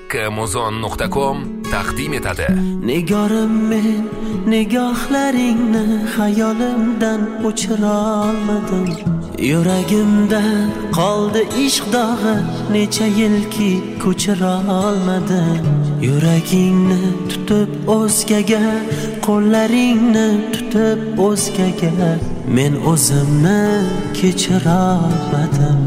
haqqimuzon.com taqdim etadi. Nigorim men nigohlaringni xayolimdan o'chira olmadim. Yuragimda qoldi ishq dog'i, necha yilki ko'chira olmadim. Yuragingni tutib o'zgaga, qo'llaringni tutib o'zgaga, men o'zimni kechira olmadim.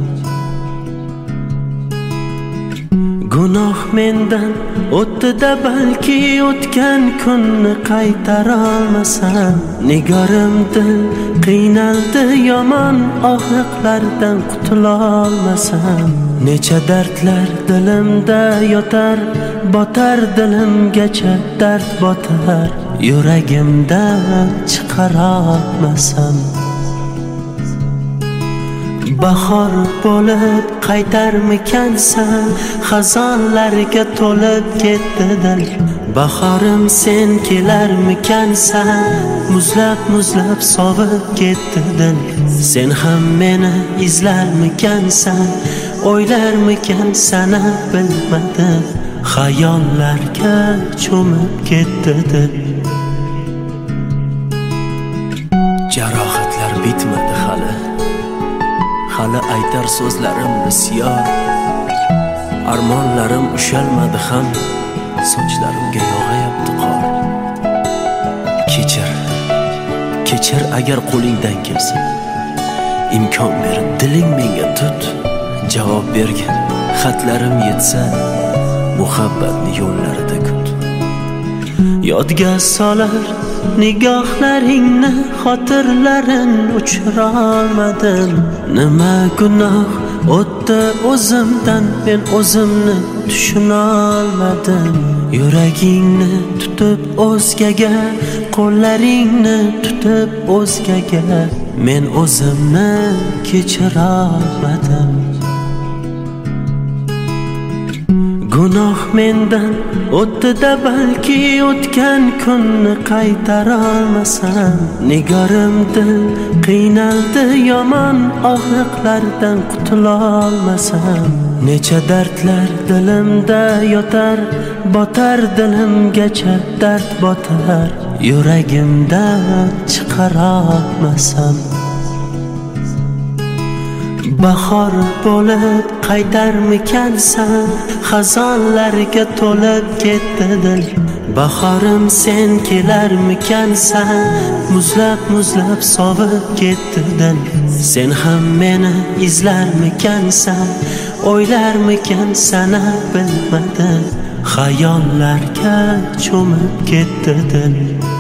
Gunoh mendan o'tdi-da, balki o'tgan kunni qaytara olmasam. Nigorim dil qiynaldi, yomon og'riqlardan qutula olmasam. Necha dardlar dilimda yotar, botar dilimgacha dard botar, yuragimdan chiqara olmasam. Bahor bo'lib qaytarmikansan, xazonlarga to'lib ketdi dil. Bahorim sen kelarmikansan, muzlab sovib ketdi dil. Sen ham meni izlarmikansan, o'ylarmikansan bilmadim. Xayollarga cho'mib ketdi dil. Jarohatlar bitmadi hali, hali aytar so'zlarim bisyor. Armonlarim ushalmadi ham, sochlarimga yog'ayapti qor. Kechir agar qo'lingdan kelsa, imkon berib diling menga tut. Javob bergin xatlarim yetsa, muhabbatni yo'llarida kut. Yodga solar nigohlaringni, xotirlarin uchira olmadim. Nima gunoh o'tdi o'zimdan, men o'zimni tushuna olmadim. Yuragingni tutib o'zgaga, qo'llaringni tutib o'zgaga, men o'zimni kechira olmadim. Gunoh mendan o'tdi-da, balki o'tgan kunni qaytara olmasam. Nigorim dil qiynaldi, yomon og'riqlardan qutula olmasam. Necha dardlar dilimda yotar, botar dilimgacha dard botar, yuragimdan chiqara olmasam. Bahor bo'lib qaytarmikansan, xazonlarga to'lib ketdi dil. Bahorim sen kelarmikansan, muzlab sovib ketdi dil. Sen ham meni izlarmikansan, o'ylarmikansan bilmadim. Xayollarga cho'mib ketdi dil.